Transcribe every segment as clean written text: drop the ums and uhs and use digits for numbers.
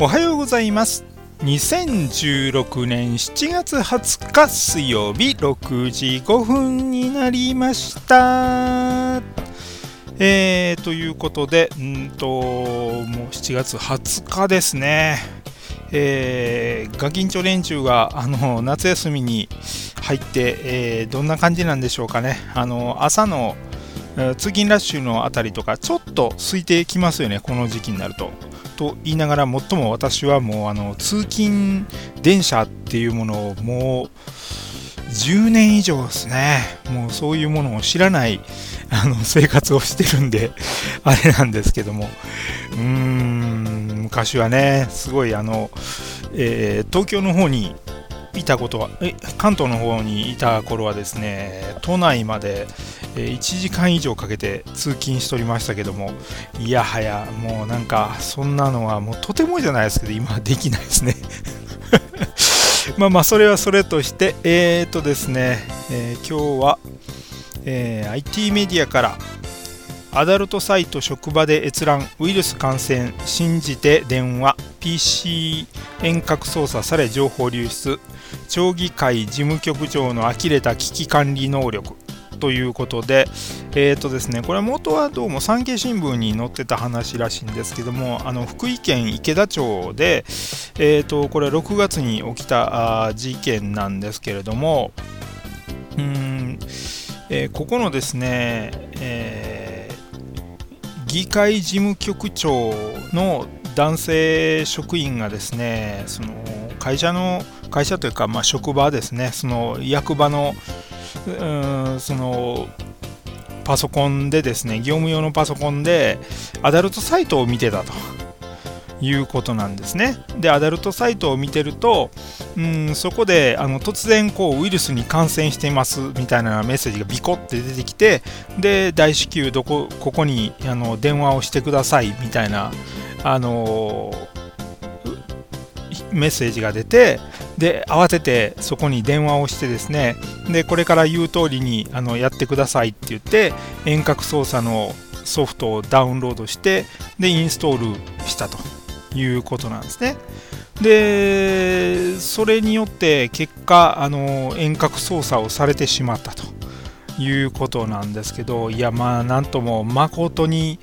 おはようございます。2016年7月20日水曜日6時5分になりました。ということで、もう7月20日ですね。ガキンチョ連中が夏休みに入って、どんな感じなんでしょうかね。朝の通勤ラッシュのあたりとかちょっと空いてきますよね、この時期になると。と言いながら、最も私はもう通勤電車っていうものをもう10年以上ですね、もうそういうものを知らない生活をしてるんであれなんですけども、昔はね、すごい東京の方にいたことは、関東の方にいた頃はですね、都内まで1時間以上かけて通勤しておりましたけども、いやはやもうなんかそんなのはもうとてもじゃないですけど今はできないですねまあそれはそれとしてですね、今日は、IT メディアからアダルトサイト職場で閲覧ウイルス感染信じて電話 PC 遠隔操作され情報流出町議会事務局長の呆れた危機管理能力ということで、ですね、これは元はどうも産経新聞に載ってた話らしいんですけども、福井県池田町で、これは6月に起きた事件なんですけれども、ここのですね、議会事務局長の男性職員がですね、その会社というか、職場ですね、その役場のそのパソコンでですね、業務用のパソコンでアダルトサイトを見てたということなんですね。で、アダルトサイトを見てると、そこで突然ウイルスに感染していますみたいなメッセージがビコって出てきて、で、大至急ここに電話をしてくださいみたいなメッセージが出て、で慌ててそこに電話をしてですね、でこれから言う通りにやってくださいって言って遠隔操作のソフトをダウンロードしてでインストールしたということなんですね。でそれによって結果遠隔操作をされてしまったということなんですけど、いやなんとも誠に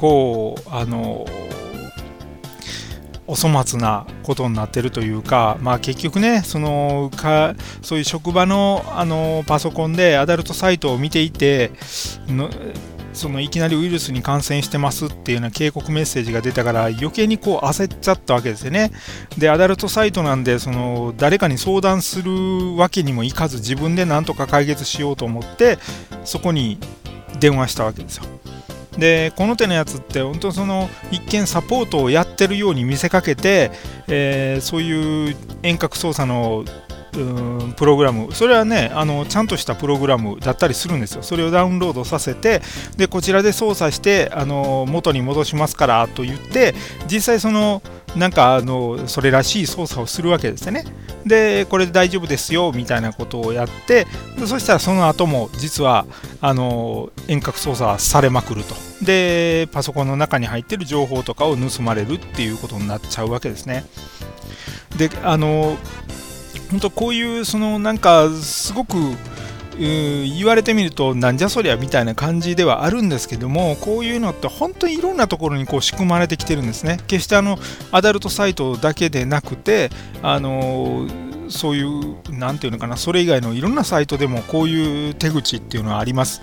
お粗末なことになっているというか、結局ね、そういう職場の、パソコンでアダルトサイトを見ていていきなりウイルスに感染してますっていうような警告メッセージが出たから余計に焦っちゃったわけですよね。でアダルトサイトなんで誰かに相談するわけにもいかず自分で何とか解決しようと思ってそこに電話したわけですよ。でこの手のやつって本当一見サポートをやってるように見せかけて、そういう遠隔操作のプログラム、それはねちゃんとしたプログラムだったりするんですよ。それをダウンロードさせて、でこちらで操作して元に戻しますからと言って実際なんかそれらしい操作をするわけですよね。でこれで大丈夫ですよみたいなことをやって、でそしたらその後も実は遠隔操作されまくると。でパソコンの中に入っている情報とかを盗まれるっていうことになっちゃうわけですね。で本当こういうなんかすごく言われてみるとなんじゃそりゃみたいな感じではあるんですけども、こういうのって本当にいろんなところに仕組まれてきてるんですね。決してアダルトサイトだけでなくてそういうなんていうのかな、それ以外のいろんなサイトでもこういう手口っていうのはあります。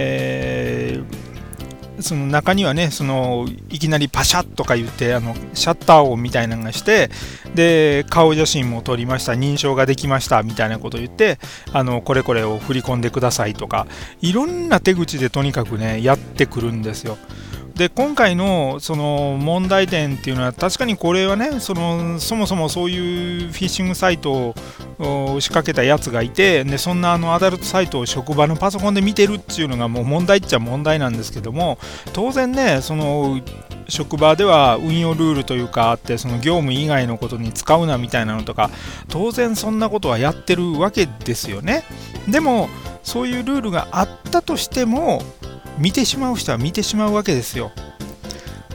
その中にはね、いきなりパシャッとか言ってシャッター音みたいなのがして、で顔写真も撮りました、認証ができましたみたいなことを言ってこれこれを振り込んでくださいとか、いろんな手口でとにかくねやってくるんですよ。で今回の問題点っていうのは確かにこれはねそもそもそういうフィッシングサイトを仕掛けたやつがいて、でそんなアダルトサイトを職場のパソコンで見てるっていうのがもう問題っちゃ問題なんですけども、当然ね職場では運用ルールというかあって、業務以外のことに使うなみたいなのとか当然そんなことはやってるわけですよね。でもそういうルールがあったとしても見てしまう人は見てしまうわけですよ。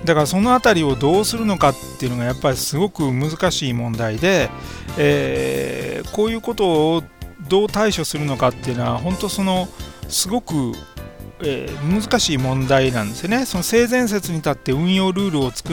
だからそのあたりをどうするのかっていうのがやっぱりすごく難しい問題で、こういうことをどう対処するのかっていうのは本当すごく、難しい問題なんですよね。その性善説に立って運用ルールを作って、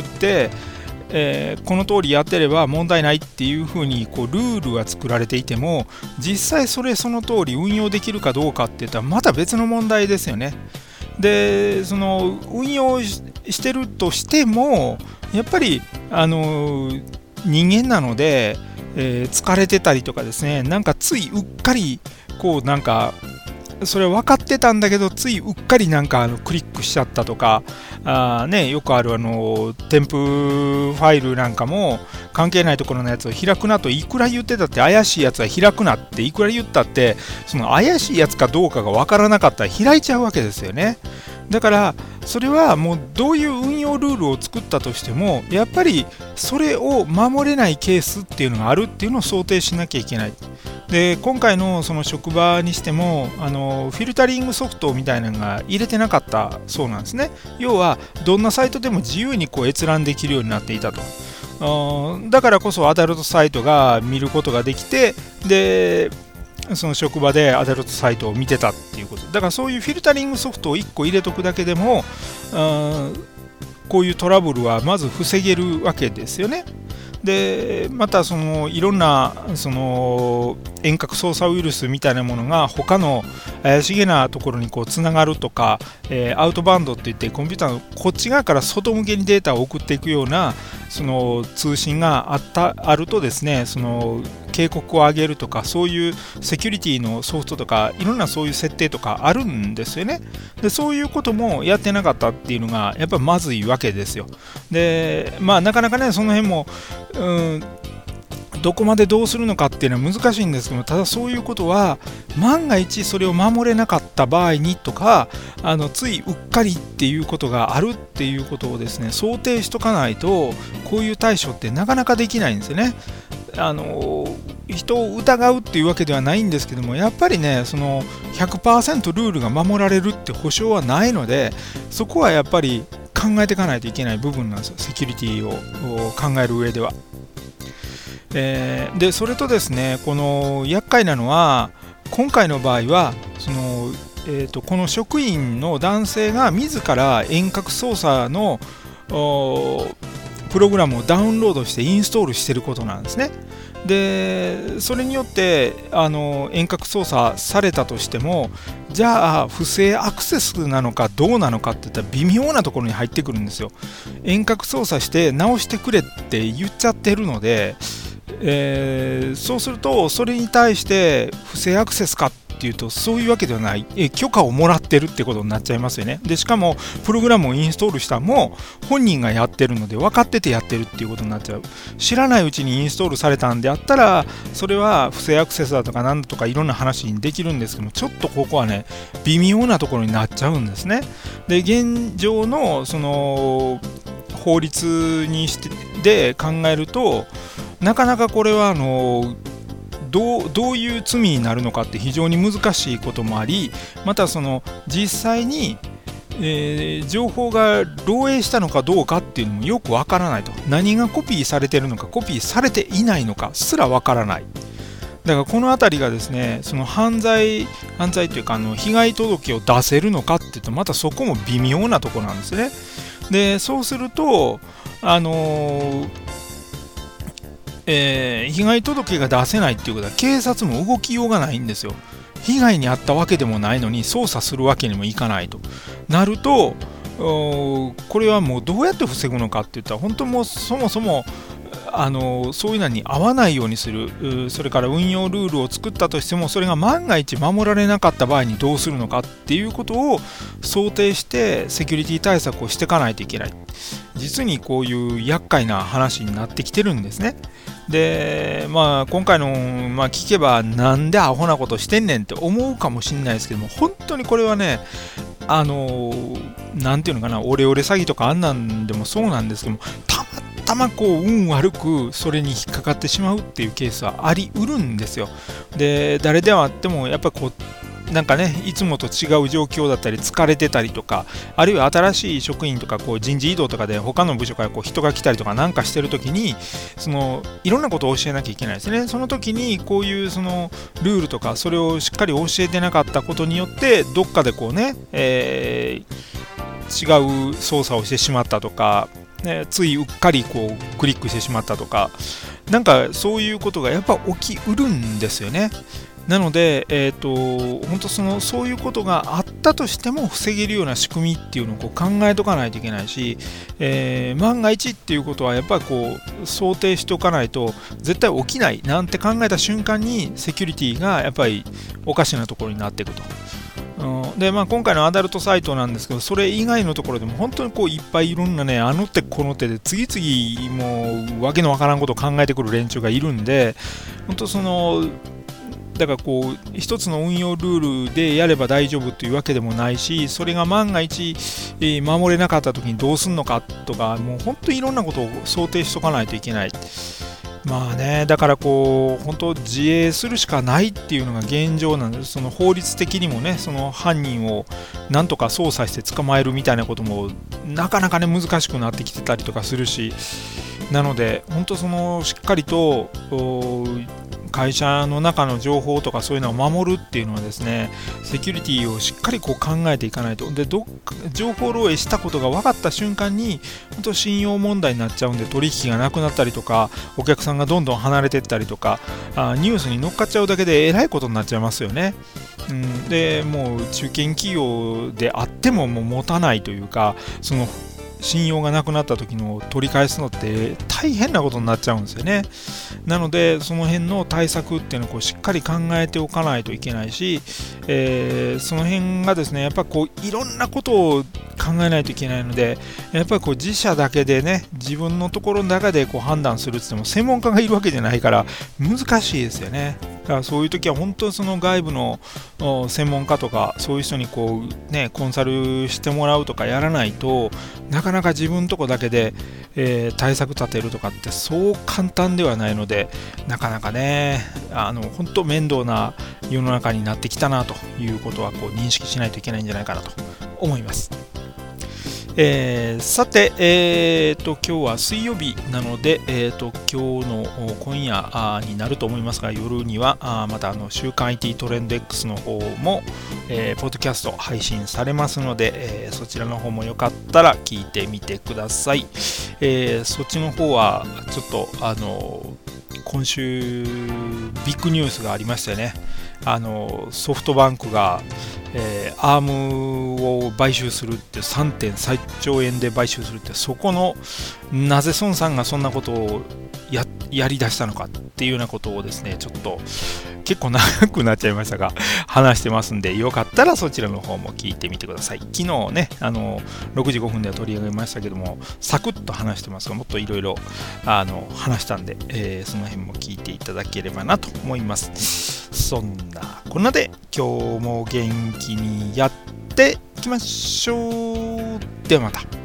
この通りやってれば問題ないっていうふうにルールが作られていても、実際その通り運用できるかどうかっていったらまた別の問題ですよね。で運用してるとしてもやっぱり人間なので、疲れてたりとかですね、なんかついうっかりそれは分かってたんだけどついうっかりクリックしちゃったとか、よくある添付ファイルなんかも関係ないところのやつを開くなといくら言ってたって、怪しいやつは開くなっていくら言ったって、その怪しいやつかどうかが分からなかったら開いちゃうわけですよね。だからそれはもうどういう運用ルールを作ったとしてもやっぱりそれを守れないケースっていうのがあるっていうのを想定しなきゃいけない。で今回のその職場にしてもフィルタリングソフトみたいなのが入れてなかったそうなんですね。要はどんなサイトでも自由に閲覧できるようになっていたと。だからこそアダルトサイトが見ることができて、でその職場でアダルトサイトを見てたっていうことだから、そういうフィルタリングソフトを1個入れとくだけでもこういうトラブルはまず防げるわけですよね。でまたいろんな遠隔操作ウイルスみたいなものが他の怪しげなところにつながるとか、アウトバウンドっていってコンピューターのこっち側から外向けにデータを送っていくような通信があるとですね、警告を上げるとかそういうセキュリティのソフトとかいろんなそういう設定とかあるんですよね。でそういうこともやってなかったっていうのがやっぱまずいわけですよ。でなかなかねその辺もどこまでどうするのかっていうのは難しいんですけど、ただそういうことは万が一それを守れなかった場合にとかついうっかりっていうことがあるっていうことをですね想定しとかないとこういう対処ってなかなかできないんですよね。人を疑うっていうわけではないんですけども、やっぱりね100% ルールが守られるって保証はないので、そこはやっぱり考えていかないといけない部分なんですよ、セキュリティを考える上では。でそれとですね、この厄介なのは今回の場合はこの職員の男性が自ら遠隔操作のプログラムをダウンロードしてインストールしていることなんですね。でそれによって遠隔操作されたとしても、じゃあ不正アクセスなのかどうなのかっていったら微妙なところに入ってくるんですよ。遠隔操作して直してくれって言っちゃってるので、そうするとそれに対して不正アクセスかっていうとそういうわけではない、許可をもらってるってことになっちゃいますよね。でしかもプログラムをインストールしたのも本人がやってるので分かっててやってるっていうことになっちゃう。知らないうちにインストールされたんであったらそれは不正アクセスだとかなんだとかいろんな話にできるんですけども、ちょっとここはね微妙なところになっちゃうんですね。で現状の法律にで考えるとなかなかこれはどういう罪になるのかって非常に難しいこともあり、また実際に、情報が漏洩したのかどうかっていうのもよくわからないと。何がコピーされているのかコピーされていないのかすらわからない。だからこのあたりがですね犯罪というか被害届を出せるのかっていうとまたそこも微妙なところなんですね。でそうすると被害届が出せないっていうことは警察も動きようがないんですよ。被害に遭ったわけでもないのに捜査するわけにもいかないとなると、これはもうどうやって防ぐのかって言ったら本当もうそもそもそういうのに合わないようにする、それから運用ルールを作ったとしてもそれが万が一守られなかった場合にどうするのかっていうことを想定してセキュリティ対策をしていかないといけない。実にこういう厄介な話になってきてるんですね。で今回の、聞けばなんでアホなことしてんねんって思うかもしれないですけども、本当にこれはねなんていうのかな、オレオレ詐欺とかあんなんでもそうなんですけども、たま運悪くそれに引っかかってしまうっていうケースはありうるんですよ。で誰ではあってもやっぱりなんかね、いつもと違う状況だったり疲れてたりとか、あるいは新しい職員とかこう人事異動とかで他の部署からこう人が来たりとかなんかしてる時に、いろんなことを教えなきゃいけないですね。その時にこういうルールとかそれをしっかり教えてなかったことによってどっかでこうね、違う操作をしてしまったとか、ついうっかりこうクリックしてしまったとか、なんかそういうことがやっぱ起きうるんですよね。なので、本当そういうことがあったとしても防げるような仕組みっていうのをこう考えとかないといけないし、万が一っていうことはやっぱりこう想定しておかないと絶対起きないなんて考えた瞬間にセキュリティがやっぱりおかしなところになっていくと。で今回のアダルトサイトなんですけど、それ以外のところでも本当にこういっぱいいろんなね、あの手この手で次々もうわけのわからんことを考えてくる連中がいるんで、本当だからこう一つの運用ルールでやれば大丈夫というわけでもないし、それが万が一守れなかった時にどうするのかとか、もう本当にいろんなことを想定しとかないといけない。まあね、だからこう本当自衛するしかないっていうのが現状なんです。法律的にもね、その犯人をなんとか捜査して捕まえるみたいなこともなかなかね難しくなってきてたりとかするし、なので本当しっかりと会社の中の情報とかそういうのを守るっていうのはですね、セキュリティをしっかりこう考えていかないと。で情報漏洩したことが分かった瞬間に本当信用問題になっちゃうんで、取引がなくなったりとかお客さんがどんどん離れていったりとか、ニュースに乗っかっちゃうだけでえらいことになっちゃいますよね。でもう中堅企業であってももう持たないというか、信用がなくなった時の取り返すのって大変なことになっちゃうんですよね。なのでその辺の対策っていうのをこうしっかり考えておかないといけないし、その辺がですねやっぱこういろんなことを考えないといけないので、やっぱりこう自社だけでね、自分のところの中でこう判断するって言っても専門家がいるわけじゃないから難しいですよね。だからそういう時は本当に外部の専門家とかそういう人にこうねコンサルしてもらうとかやらないと、なかなか自分のとこだけで、対策立てるとかってそう簡単ではないので、なかなかね本当面倒な世の中になってきたなということはこう認識しないといけないんじゃないかなと思います。さて、今日は水曜日なので、今日の今夜になると思いますが、夜にはまた週刊 IT トレンド X の方も、ポッドキャスト配信されますので、そちらの方もよかったら聞いてみてください。そっちの方はちょっと今週ビッグニュースがありましたよね。ソフトバンクがアームを買収するって、 3.3 兆円で買収するって、そこのなぜ孫さんがそんなことをやりだしたのかっていうようなことをですね、ちょっと結構長くなっちゃいましたが話してますんで、よかったらそちらの方も聞いてみてください。昨日ね6時5分では取り上げましたけども、サクッと話してますが、もっといろいろ話したんで、その辺も聞いていただければなと思います。そんなこんなで今日も元気にやっていきましょう。ではまた。